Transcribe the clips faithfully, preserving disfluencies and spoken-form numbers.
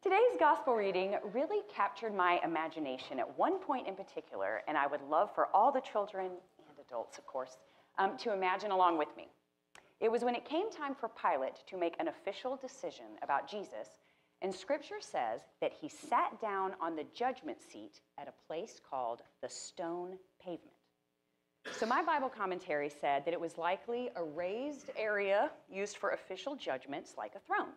Today's gospel reading really captured my imagination at one point in particular, and I would love for all the children and adults, of course, um, to imagine along with me. It was when it came time for Pilate to make an official decision about Jesus, and Scripture says that he sat down on the judgment seat at a place called the Stone Pavement. So my Bible commentary said that it was likely a raised area used for official judgments like a throne.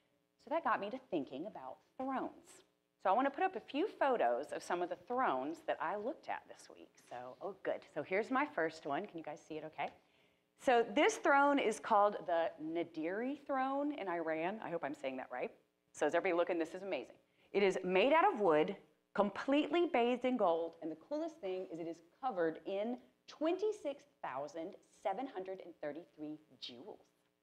So that got me to thinking about thrones. So I want to put up a few photos of some of the thrones that I looked at this week. So, oh good. So here's my first one. Can you guys see it okay? So this throne is called the Nadiri throne in Iran. I hope I'm saying that right. So as everybody looking, this is amazing. It is made out of wood, completely bathed in gold, and the coolest thing is it is covered in twenty-six thousand seven hundred thirty-three jewels.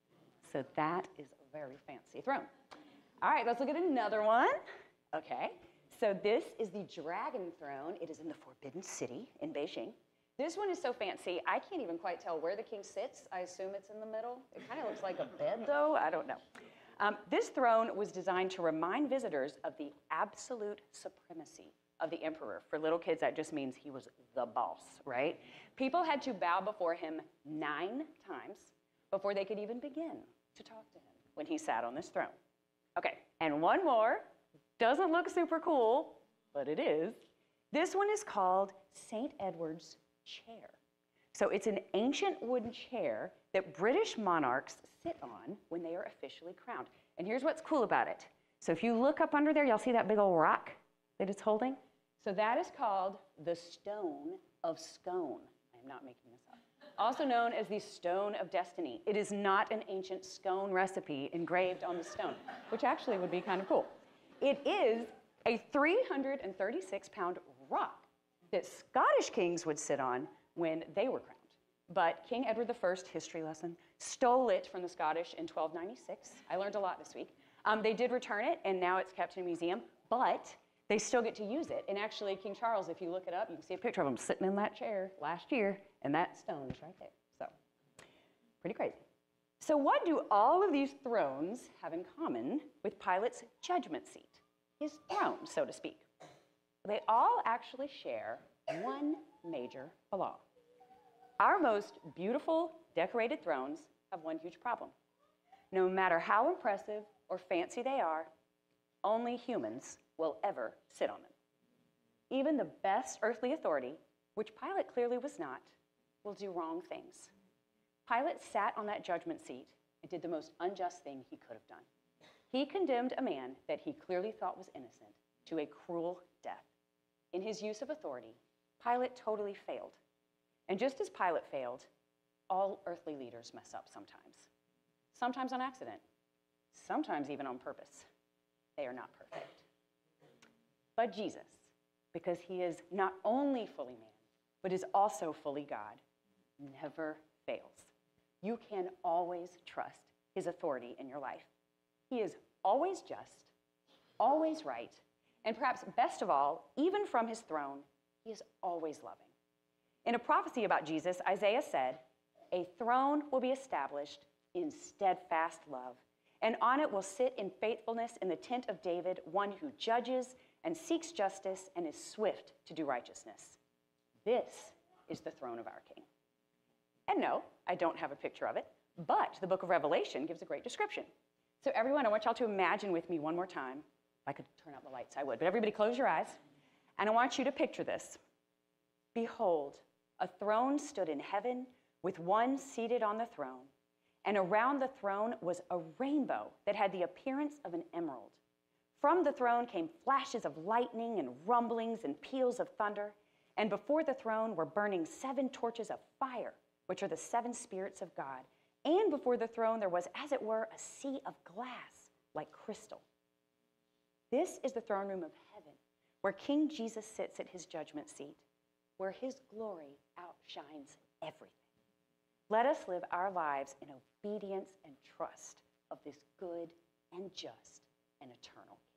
So that is a very fancy throne. All right, let's look at another one. Okay, so this is the Dragon Throne. It is in the Forbidden City in Beijing. This one is so fancy, I can't even quite tell where the king sits. I assume it's in the middle. It kind of looks like a bed, though. I don't know. Um, this throne was designed to remind visitors of the absolute supremacy of the emperor. For little kids, that just means he was the boss, right? People had to bow before him nine times before they could even begin to talk to him when he sat on this throne. Okay, and one more. Doesn't look super cool, but it is. This one is called Saint Edward's Chair. So it's an ancient wooden chair that British monarchs sit on when they are officially crowned. And here's what's cool about it. So if you look up under there, y'all see that big old rock that it's holding? So that is called the Stone of Scone. I am not making this up. Also known as the Stone of Destiny. It is not an ancient scone recipe engraved on the stone, which actually would be kind of cool. It is a three hundred thirty-six pound rock that Scottish kings would sit on when they were crowned. But King Edward the First, history lesson, stole it from the Scottish in twelve ninety-six. I learned a lot this week. Um, they did return it, and now it's kept in a museum, but they still get to use it. And actually, King Charles, if you look it up, you can see a picture of him sitting in that chair last year, and that stone is right there. So, pretty crazy. So what do all of these thrones have in common with Pilate's judgment seat, his throne, so to speak? They all actually share one major flaw. Our most beautiful, decorated thrones have one huge problem. No matter how impressive or fancy they are, only humans will ever sit on them. Even the best earthly authority, which Pilate clearly was not, will do wrong things. Pilate sat on that judgment seat and did the most unjust thing he could have done. He condemned a man that he clearly thought was innocent to a cruel death. In his use of authority, Pilate totally failed. And just as Pilate failed, all earthly leaders mess up sometimes. Sometimes on accident, sometimes even on purpose. They are not perfect. But Jesus, because he is not only fully man, but is also fully God, never fails. You can always trust his authority in your life. He is always just, always right, and perhaps best of all, even from his throne, he is always loving. In a prophecy about Jesus, Isaiah said, "A throne will be established in steadfast love, and on it will sit in faithfulness in the tent of David, one who judges and seeks justice and is swift to do righteousness." This is the throne of our King. And no, I don't have a picture of it, but the book of Revelation gives a great description. So everyone, I want y'all to imagine with me one more time. If I could turn out the lights, I would. But everybody close your eyes. And I want you to picture this. Behold, a throne stood in heaven with one seated on the throne. And around the throne was a rainbow that had the appearance of an emerald. From the throne came flashes of lightning and rumblings and peals of thunder. And before the throne were burning seven torches of fire, which are the seven spirits of God. And before the throne there was, as it were, a sea of glass like crystal. This is the throne room of heaven, where King Jesus sits at his judgment seat, where his glory outshines everything. Let us live our lives in obedience and trust of this good and just and eternal King.